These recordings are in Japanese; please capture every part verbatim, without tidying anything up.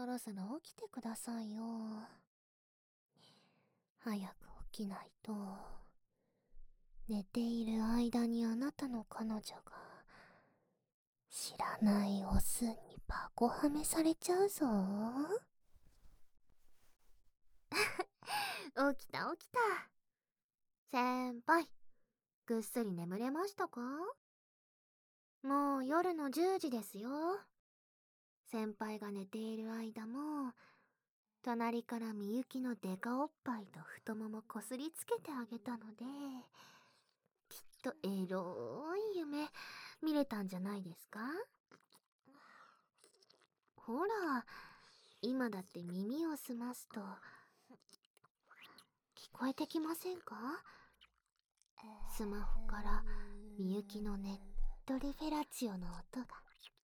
そろそろ起きてくださいよ。早く起きないと。寝ている間にあなたの彼女が知らないオスにパコはめされちゃうぞ。起きた起きた。先輩、ぐっすり眠れましたか？もう夜のじゅうじですよ。先輩が寝ている間も隣からみゆきのデカおっぱいと太ももこすりつけてあげたので、きっとエロい夢見れたんじゃないですか？ほら、今だって耳を澄ますと聞こえてきませんか？スマホからみゆきのねっとりフェラチオの音が。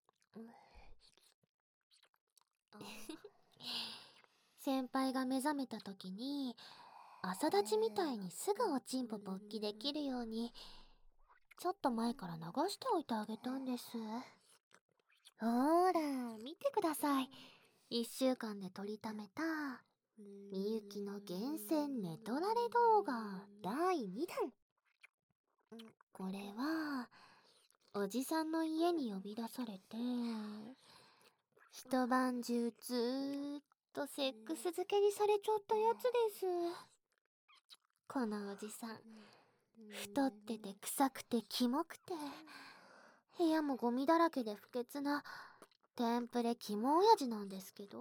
先輩が目覚めた時に朝立ちみたいにすぐおちんぽ勃起できるようにちょっと前から流しておいてあげたんです。ほーら見てください。いっしゅうかんで撮りためたみゆきの厳選ネトラレ動画だいにだん。これはおじさんの家に呼び出されて一晩中ずーっとセックス漬けにされちゃったやつです。このおじさん太ってて臭くてキモくて部屋もゴミだらけで不潔なテンプレキモ親父なんですけど、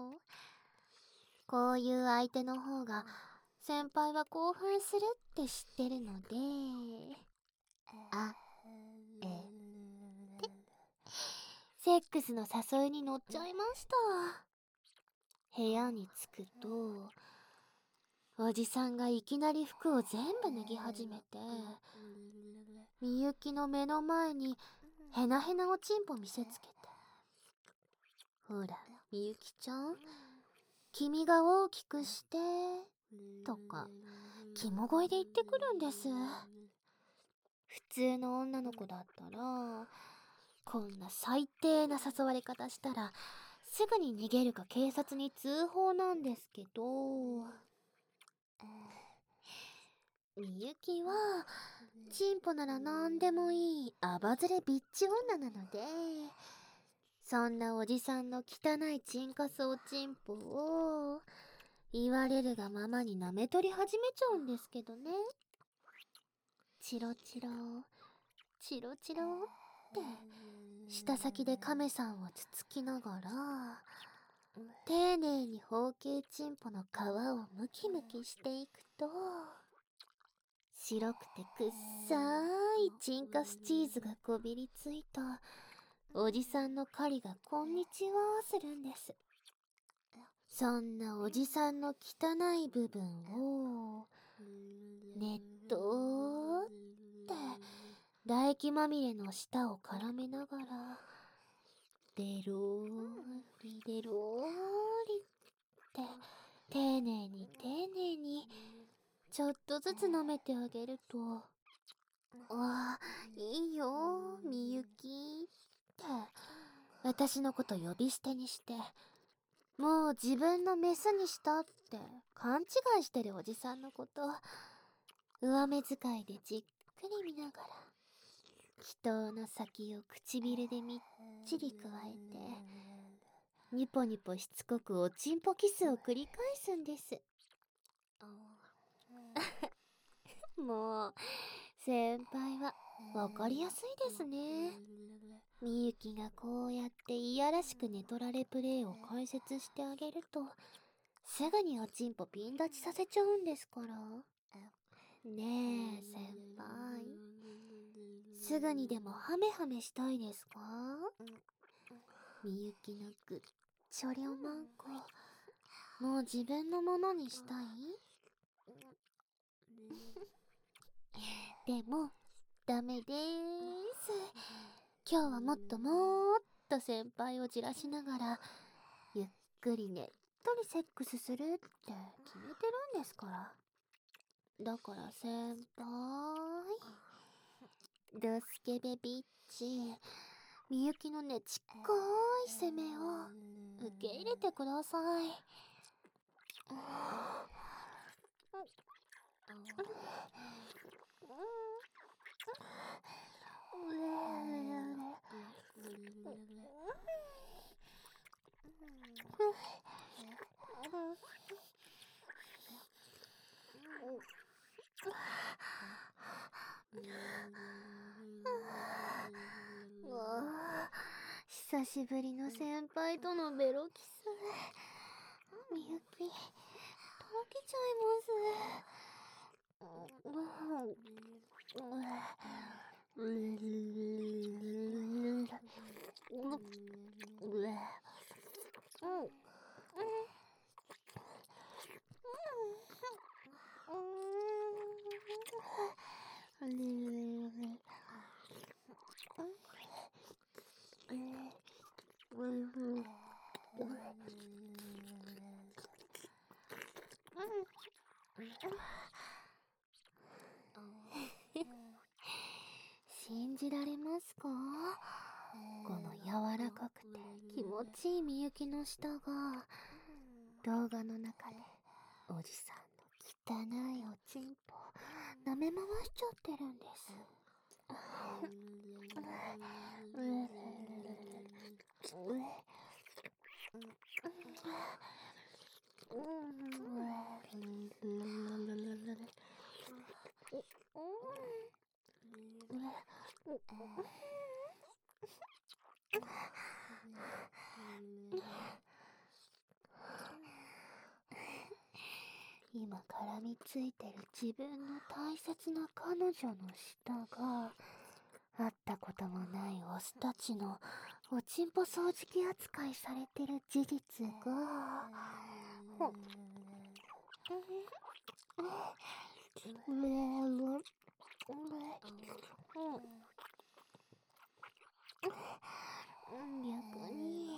こういう相手の方が先輩は興奮するって知ってるので、あえてセックスの誘いに乗っちゃいました。部屋に着くとおじさんがいきなり服を全部脱ぎ始めて、みゆきの目の前にヘナヘナおちんぽ見せつけて、ほらみゆきちゃん、君が大きくしてとかキモ声で言ってくるんです。普通の女の子だったらこんな最低な誘われ方したらすぐに逃げるか警察に通報なんですけど、みゆきはチンポなら何でもいいアバズレビッチ女なので、そんなおじさんの汚いチンカスおちんぽを言われるがままに舐め取り始めちゃうんですけどね。チロチロチロチロって舌先で亀さんをつつきながら丁寧に包茎チンポの皮をムキムキしていくと、白くてくっさーいチンカスチーズがこびりついたおじさんの狩りがこんにちはするんです。そんなおじさんの汚い部分をねっとーって唾液まみれの舌を絡めながらデローリデローリって丁寧に丁寧にちょっとずつ舐めてあげると、わあいいよみゆきって私のこと呼び捨てにして、もう自分のメスにしたって勘違いしてるおじさんのこと上目遣いでじっくり見ながら祈祷の先を唇でみっちり加えてニポニポしつこくおちんぽキスを繰り返すんです。もう先輩はわかりやすいですね。みゆきがこうやっていやらしく寝取られプレイを解説してあげるとすぐにおちんぽピン立ちさせちゃうんですから。ねえ先輩、すぐにでもハメハメしたいですか？みゆきのぐっちょりょまんこもう自分のものにしたい？でもダメでーす。今日はもっともーっと先輩をじらしながらゆっくりねっとりセックスするって決めてるんですから。だから先輩ドスケベビッチみゆきのねちっこい攻めを受け入れてください。久しぶりの先輩とのベロキス。みゆき、とろけちゃいます。信じられますか？この柔らかくて気持ちいいみゆきの舌が動画の中でおじさんの汚いおちんぽ舐め回しちゃってるんです。今絡みついてる自分の大切な彼女の舌が会ったこともないオスたちのおちんぽ掃除機扱いされてる事実がほっ逆に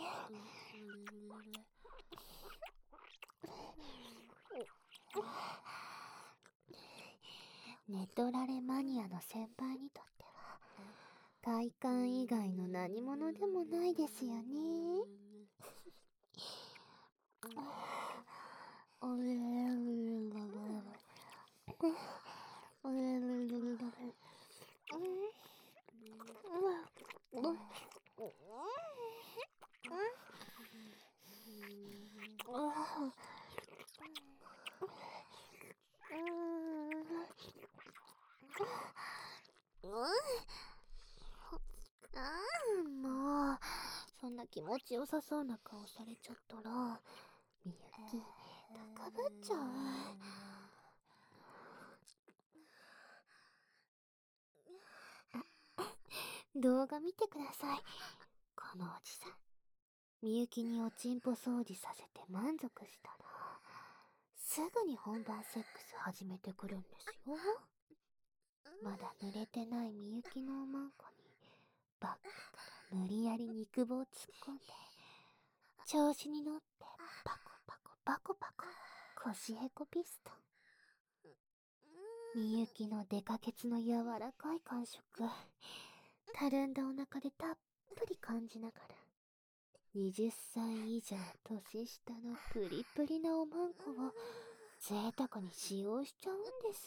寝取られマニアの先輩にとっては快感以外の何者でもないですよね。ああ、もうそんな気持ちよさそうな顔されちゃったらみゆき高ぶっちゃう。動画見てください。このおじさんみゆきにおちんぽ掃除させて満足したらすぐに本番セックス始めてくるんですよ。まだ濡れてないみゆきのおまんこにバックから無理やり肉棒突っ込んで調子に乗ってパコパコパコパコ腰へこピストン。みゆきのデカケツの柔らかい感触たるんだお腹でたっぷり感じながらはたち以上年下のプリプリなおまんこを贅沢に使用しちゃうんです。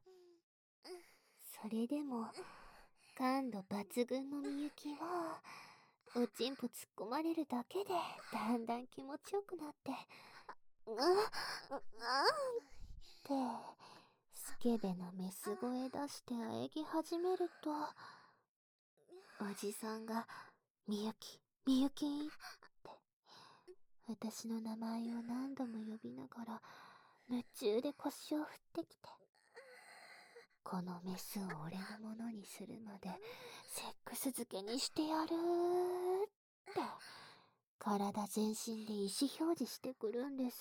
それでも感度抜群のみゆきはおちんぽ突っ込まれるだけでだんだん気持ちよくなってうっあってスケベなメス声出して喘ぎ始めるとおじさんがみゆきみゆきって私の名前を何度も呼びながら夢中で腰を振ってきてこのメスを俺のものにするまでセックス漬けにしてやるって体全身で意思表示してくるんです。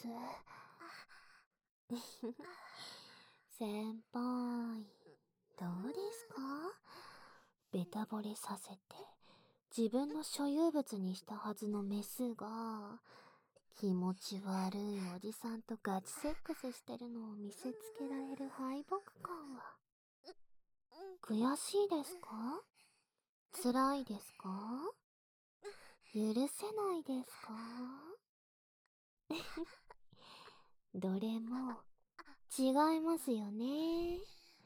先輩どうですか？ベタ惚れさせて自分の所有物にしたはずのメスが気持ち悪いおじさんとガチセックスしてるのを見せつけられる敗北感は悔しいですか？ 辛いですか？許せないですか？どれも違いますよね。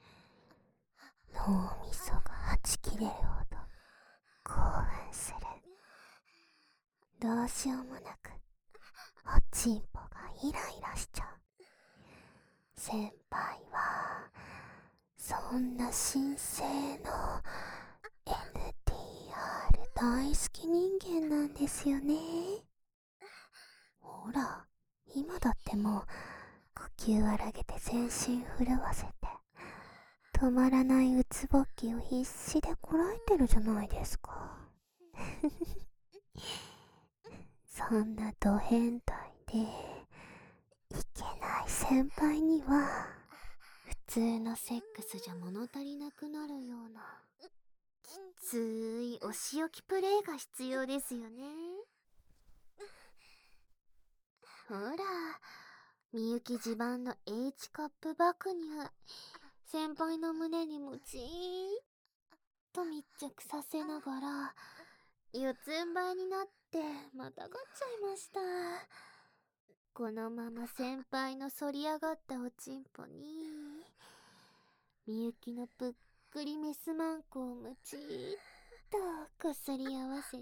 脳みそがはち切れるほど興奮する。どうしようもなくおちんぽがイライラしちゃう。先輩はそんな神聖の エヌティーアール 大好き人間なんですよね。ほら、今だってもう呼吸荒げて全身震わせて止まらないうつぼっきを必死でこらえてるじゃないですか。そんなド変態でいけない先輩には普通のセックスじゃ物足りなくなるようなきついお仕置きプレイが必要ですよね。ほら、みゆき自慢の H カップ爆乳、先輩の胸にむちーっと密着させながら四つん這いになってまたがっちゃいました。このまま先輩の反り上がったおちんぽにみゆきのぷっくりメスマンコをむちーっとこすり合わせて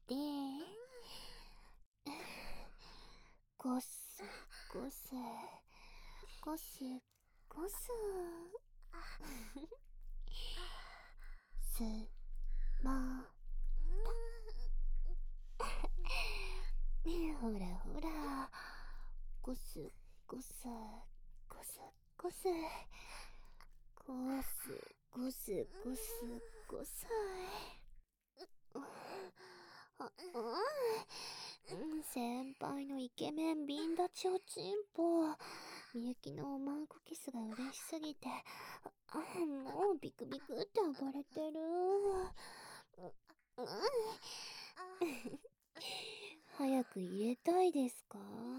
ゴスゴスゴスゴスすまほらほら、ゴスゴスゴスゴスゴスゴスゴスゴス。先輩のイケメンビン立ちおちんぽ、みゆきのおまんこキスが嬉しすぎてもうビクビクって暴れてる。早く入れたいですか？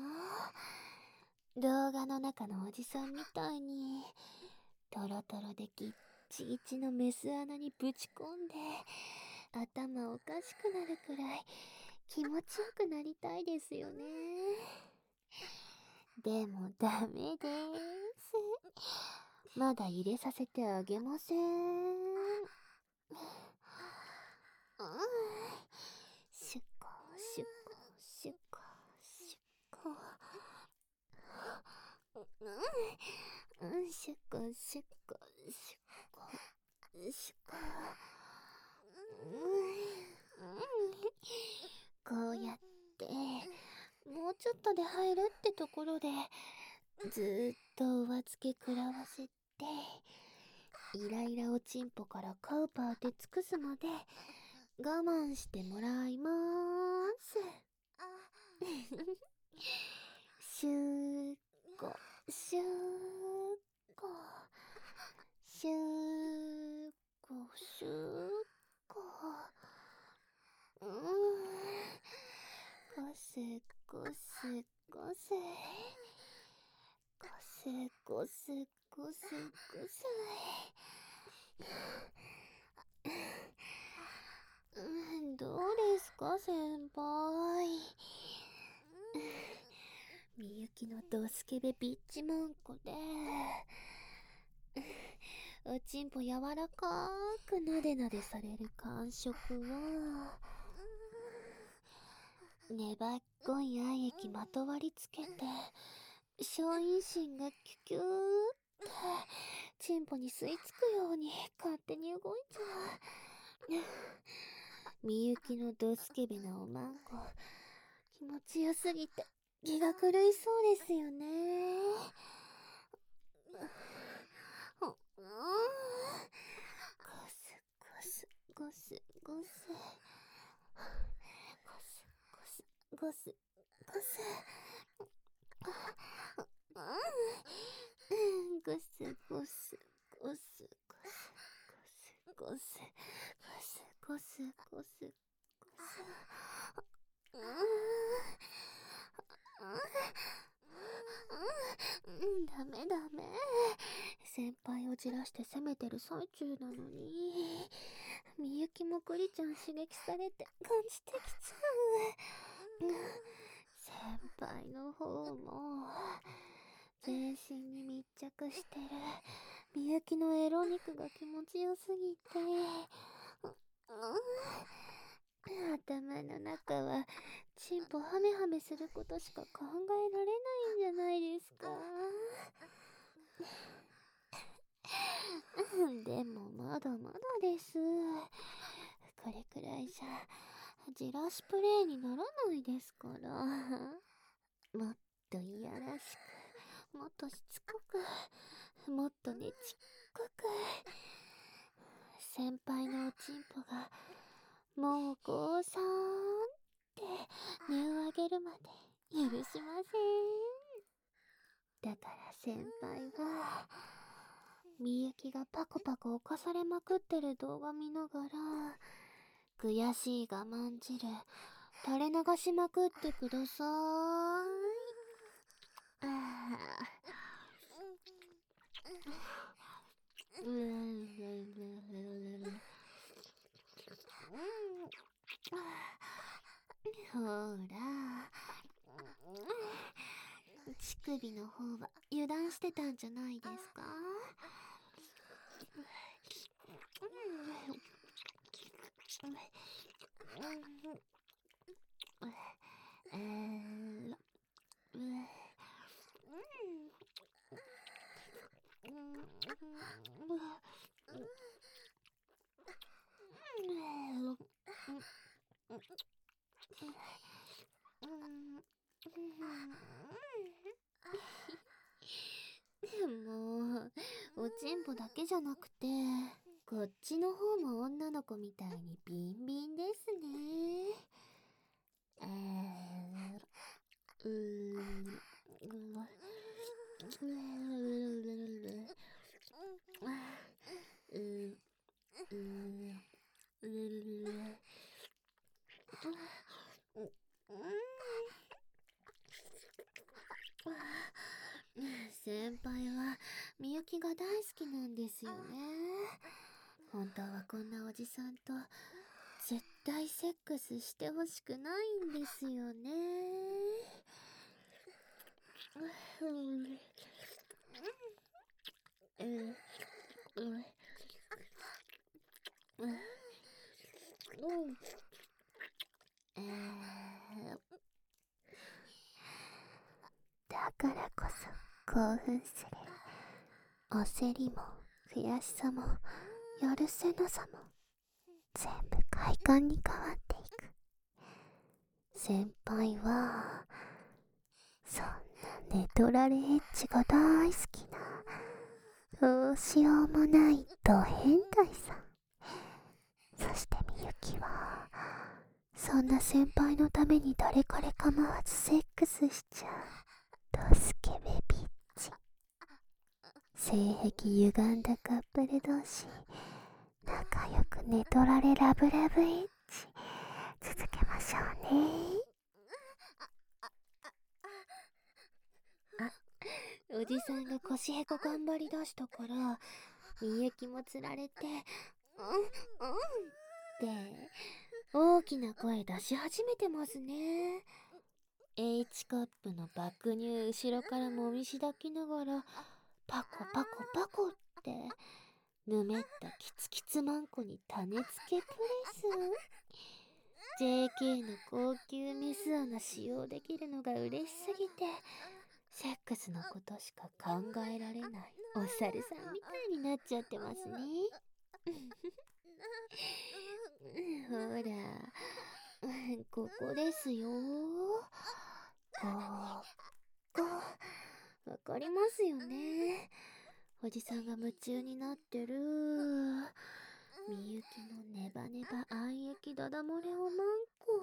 動画の中のおじさんみたいにトロトロでギッチギチのメス穴にぶち込んで頭おかしくなるくらい気持ちよくなりたいですよね。でもダメです。まだ入れさせてあげません。シュコシュコシュコシュコうんシュコシュコシュコシュコこうやってもうちょっとで入るってところでずーっと上付け食らわせてイライラおちんぽからカウパーで尽くすまで我慢してもらいまーす。シューコシューコシューコシューコうーんゴスゴスゴスゴスゴスゴスゴスうん、どうですか先輩。みゆきのドスケベビッチマンコでおちんぽ柔らかーくなでなでされる感触は粘っこい愛液まとわりつけて小陰唇がキュキューってチンポに吸い付くように勝手に動いちゃう。みゆきのドスケベなおまんこ気持ちよすぎて気が狂いそうですよね。ゴスゴスゴスゴスゴスゴスゴスゴスゴスゴスゴスゴスゴスゴスゴスゴスダメダメ、先輩をじらして攻めてる最中なのにみゆきもクリちゃん刺激されて感じてきちゃう。先輩の方も全身に密着してるみゆきのエロ肉が気持ちよすぎて、頭の中はチンポハメハメすることしか考えられないんじゃないですか。でもまだまだです。これくらいじゃじらしプレイにならないですから。もっといやらしく、もっとしつこく、もっとねちっこく。先輩のおちんぽがもうゴーサーンって音を上げるまで許しません。だから先輩はみゆきがパコパコ犯されまくってる動画見ながら悔しい我慢汁垂れ流しまくってください。あーほら、乳首の方は油断してたんじゃないですか。えーもうおちんぽだけじゃなくてこっちの方も女の子みたいにビンビンですね。えー、うーん先輩はみゆきが大好きなんですよね。本当はこんなおじさんと絶対セックスしてほしくないんですよね。だからこそ興奮する焦りも悔しさも許せなさも全部快感に変わっていく。先輩はそんな寝取られエッチが大好きなどうしようもないド変態さん。そしてみゆきはそんな先輩のために誰彼構わずセックスしちゃうドスケベビッチ。性癖歪んだカップル同士仲良く寝取られラブラブエッチ続けましょうね。あ、おじさんが腰へこ頑張りだしたからみゆきもつられてうんうんって大きな声出し始めてますね。 H カップの爆乳後ろからもみしだきながらパコパコパコってぬめったキツキツマンコに種付けプレス。 ジェーケー の高級メス穴使用できるのが嬉しすぎてセックスのことしか考えられないお猿さんみたいになっちゃってますね。ほらここですよ。ここわかりますよね。おじさんが夢中になってるみゆきのネバネバ愛液ダダ漏れをマンコ。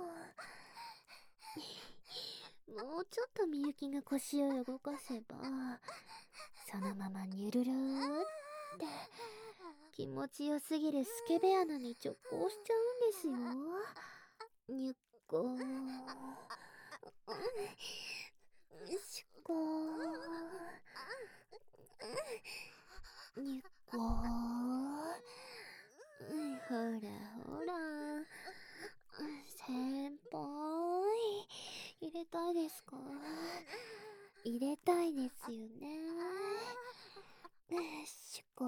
もうちょっとみゆきが腰を動かせばそのままニュルルーって気持ちよすぎるスケベ穴に直行しちゃうんですよ。にゅっこーしゅこーにゅっこーほらよね。しこ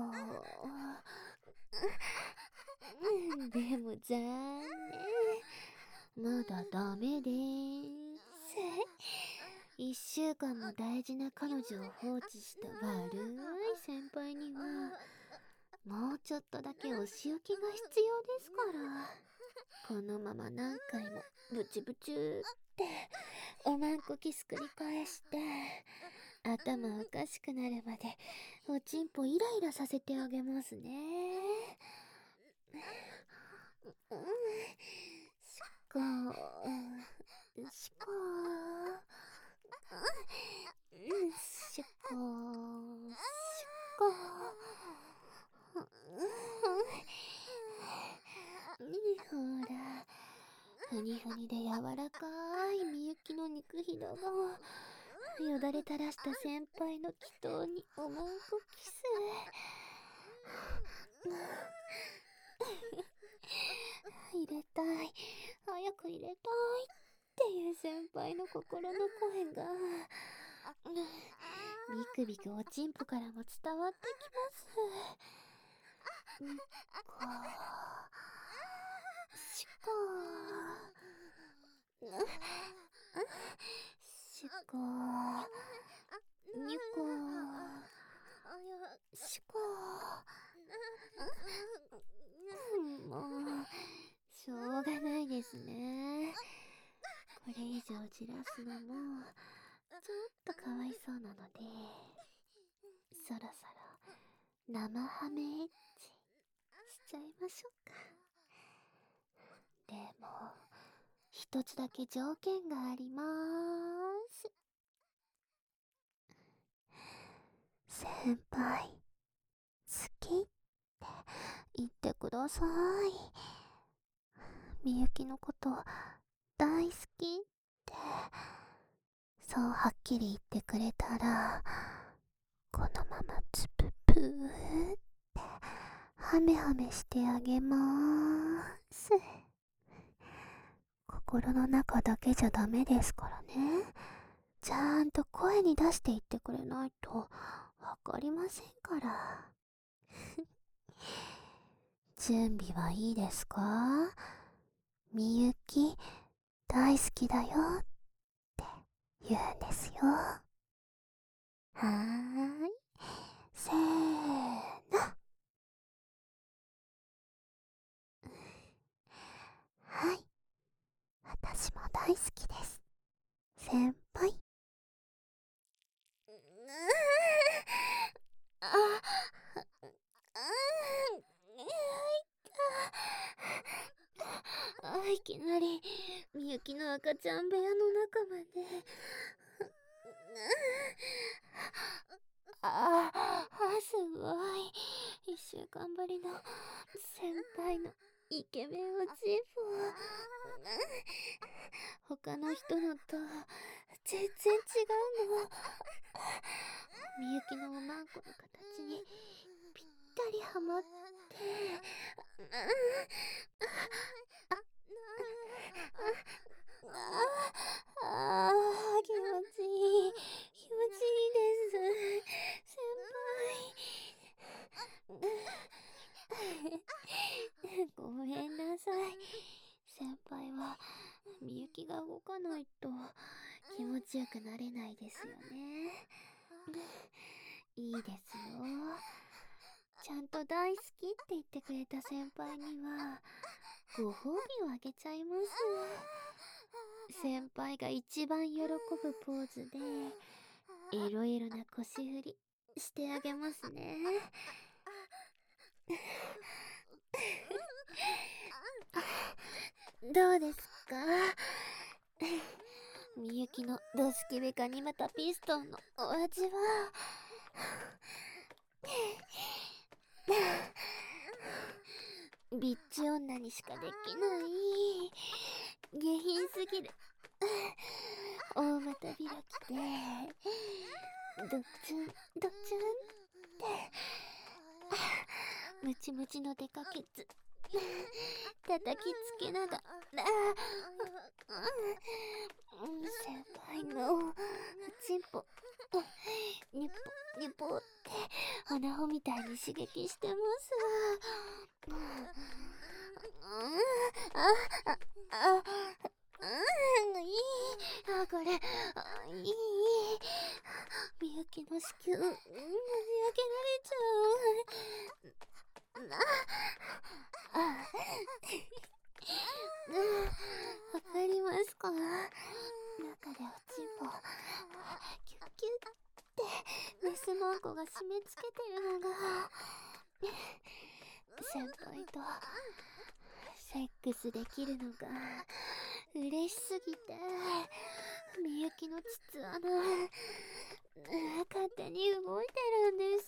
うんでも残念、まだダメでーす。一週間も大事な彼女を放置した悪い先輩にはもうちょっとだけお仕置きが必要ですから。このまま何回もブチブチュっておまんこキス繰り返して頭おかしくなるまでおちんぽイライラさせてあげますね。うん、しこーしこーうんしこーしこーうんほら、ふにふにで柔らかいみゆきの肉ひだがよだれ垂らした先輩の祈祷におまんこキス。入れたい、早く入れたいっていう先輩の心の声がビクビクおちんぽからも伝わってきます。にっこしこしこにこしこもうしょうがないですね。これ以上じらすのもちょっとかわいそうなので、そろそろ生ハメエッチしちゃいましょうか。でも一つだけ条件がありまーす。先輩好きって言ってください。みゆきのこと大好きってそうはっきり言ってくれたら、このままつぷぷーってハメハメしてあげまーす。心の中だけじゃダメですからね。ちゃんと声に出して言ってくれないとわかりませんから。準備はいいですか？みゆき大好きだよって言うんですよ。はーい、せーの。はい、私も大好きです、先輩。あ、あ、いきなりみゆきの赤ちゃん部屋の中まで。ああ、すごい。一週間ぶりの先輩のイケメンおちんぽ。他の人のと全然違うの。みゆきのおまんこの形にぴったりはまって。ああ、気持ちいい。気持ちいいです。先輩。ごめんなさい。先輩はみゆきが動かないと気持ちよくなれないですよね。いいですよ。ちゃんと大好きって言ってくれた先輩にはご褒美をあげちゃいます。先輩が一番喜ぶポーズでいろいろな腰振りしてあげますね。どうですか？みゆきのドスケベカニマタピストンのお味は？ビッチ女にしかできない下品すぎる大股開きでドッチュンドッチュンってムチムチのデカケツ叩きつけながら、先輩のチンポ、ニュポニュポってアホみたいに刺激してます。ああああいい、あこれあいい、みゆきの子宮、うん、ねじ開けられちゃう。なあ、わかりますか？中でおちんぽキュッキュッってメスマンコが締め付けてるのが、先輩とセックスできるのが嬉しすぎて、みゆきの膣穴勝手に動いてるんです。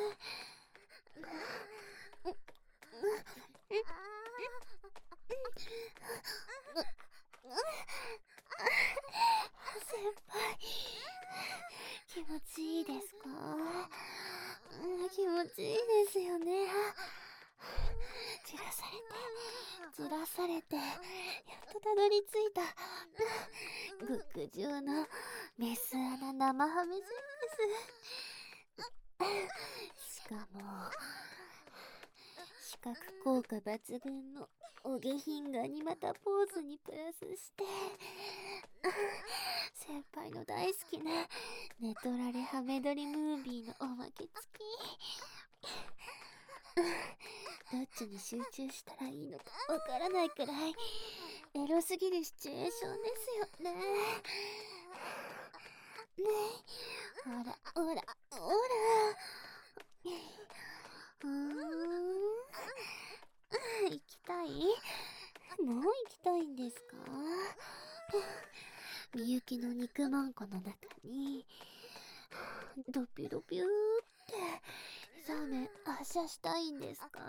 先輩、気持ちいいですか？気持ちいいですよね。じらされてじらされてやっとたどり着いた極上のメス穴生ハメセックス。しかも視覚効果抜群のお下品ガニ股ポーズにプラスして先輩の大好きな寝取られハメ撮りムービーのおまけ付き。どっちに集中したらいいのかわからないくらいエロすぎるシチュエーションですよね。ねえ、ほらほらほら、うーん、行きたい？もう行きたいんですか？みゆきの肉まんこの中にドピュドピューってそうね、発射したいんですか？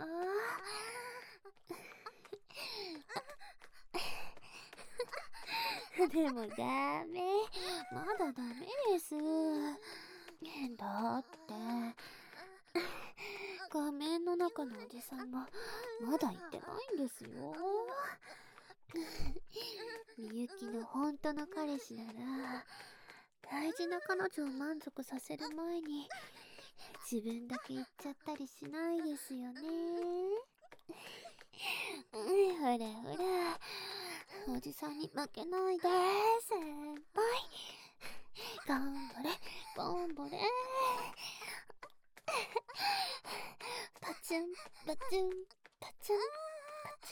でもダメ、まだダメです。だって画面の中のおじさんもまだ言ってないんですよ。みゆきの本当の彼氏なら大事な彼女を満足させる前に自分だけ言っちゃったりしないですよね。ほらほら、おじさんに負けないで先輩、頑張れ頑張れ。パチュンパチュンパチュンパチ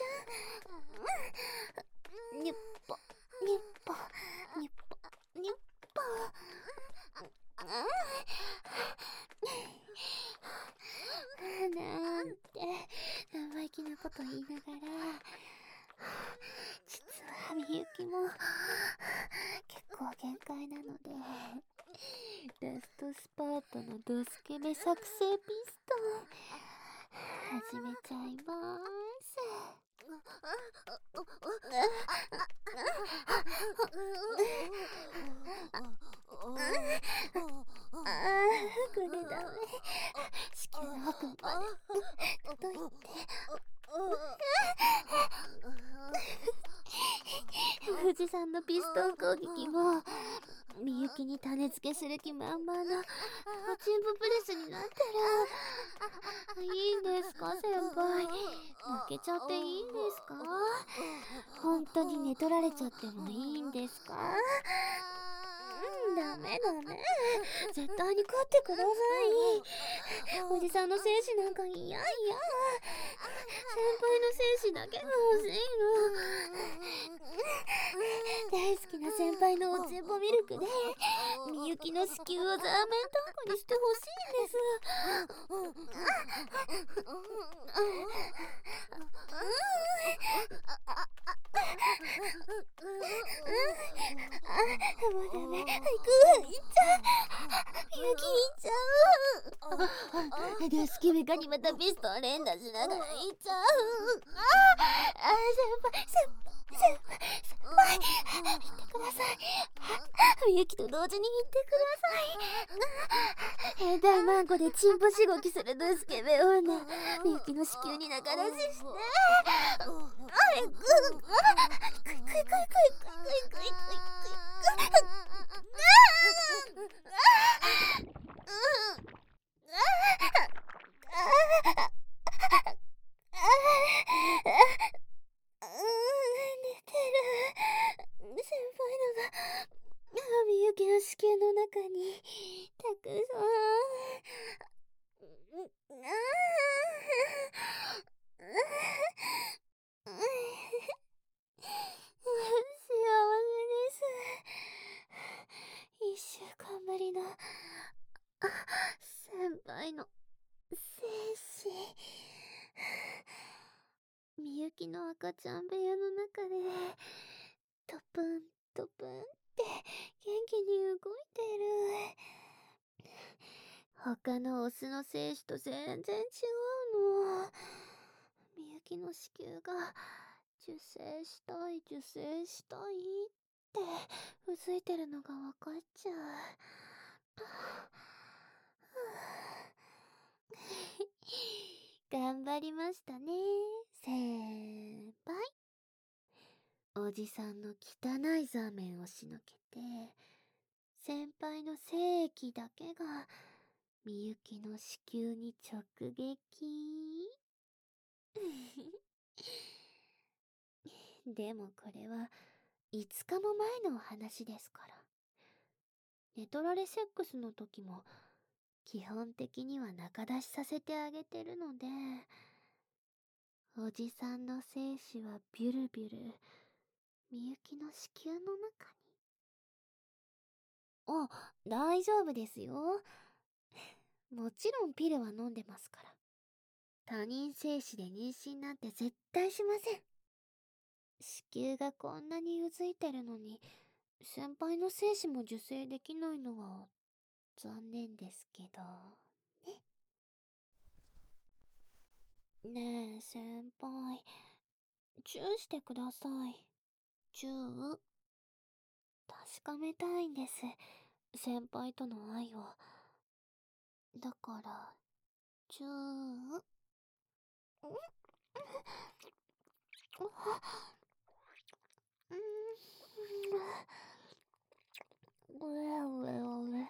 ュン、ニュッポニュッポニュッポニュッポ。なんて生意気なこと言いながら、実はみゆきも結構限界なので、ラストスパートのドスケベ作成ピストン始めちゃいます。ああ、これダメ。子宮の奥まで届いて。富士山のピストン攻撃もみゆきに種付けする気満々のおちんぽプレスになったらいいんですか先輩？負けちゃっていいんですか？本当に寝取られちゃってもいいんですか？うん、ダメダメ、絶対に勝ってください。おじさんの精子なんか嫌嫌、先輩の精子だけが欲しいの。大好きな先輩のおちんぽミルクでみゆきの子宮をザーメントンコにしてほしいんです。もうダメ、行く、行っちゃう、みゆき行っちゃう。で、スキメカにまたピストン連打しながら行っちゃう。ああ、先輩、先輩。 先輩、先輩、言ってください。みゆきと同時に言ってください。変態マンコでチンポしごきするブスケベ女、みゆきの子宮に仲出しして。あい、ぐ、ぐ、くいくいくいくいくいくいくいくいくいくい。寝てる。先輩のがみゆきの子宮の中にたくさん。幸せです。一週間ぶりの先輩の精子。みゆきの赤ちゃん部屋の中でトプントプンって元気に動いてる。他のオスの精子と全然違うの。みゆきの子宮が受精したい受精したいってうずいてるのがわかっちゃう。頑張りましたね、先輩。おじさんの汚いザーメンをしのけて、先輩の精液だけがみゆきの子宮に直撃。でもこれはいつかも前のお話ですから。寝取られセックスの時も基本的には仲出しさせてあげてるので、おじさんの精子はビュルビュルみゆきの子宮の中に。あ、大丈夫ですよ。もちろんピルは飲んでますから。他人精子で妊娠なんて絶対しません。子宮がこんなにうずいてるのに先輩の精子も受精できないのは残念ですけどね。ねえ先輩、チューしてください。チュー。確かめたいんです、先輩との愛を。だからチュー。うんうれうれうれ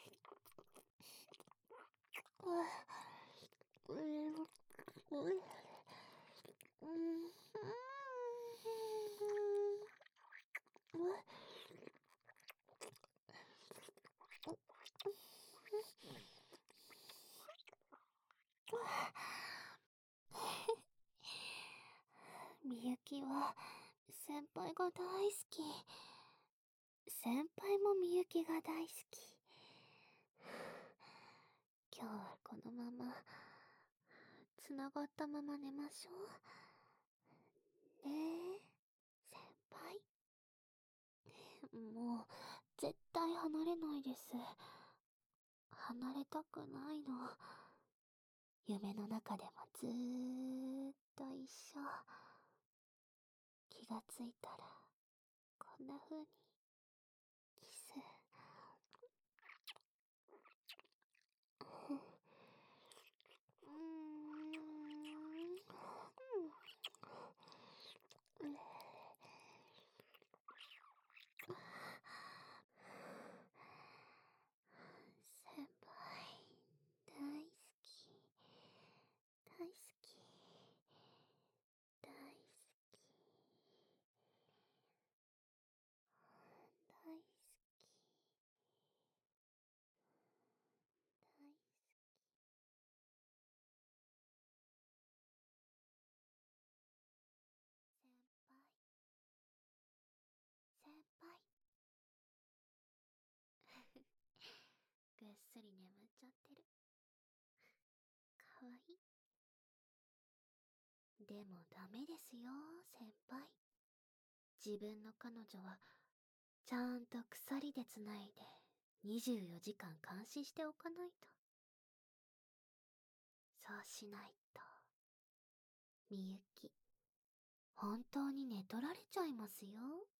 みゆきは先輩が大好き。先輩もみゆきが大好き。今日はこのままつながったまま寝ましょうねえ先輩。もう絶対離れないです。離れたくないの。夢の中でもずーっと一緒。気がついたらこんな風にキス。うーん。先輩大好き大好き大好き大好き大好き。先輩ぐっすり眠っちゃってる。かわいい。でもダメですよ先輩。自分の彼女はちゃんと鎖でつないでにじゅうよじかん監視しておかないと。そうしないとみゆき本当に寝取られちゃいますよ。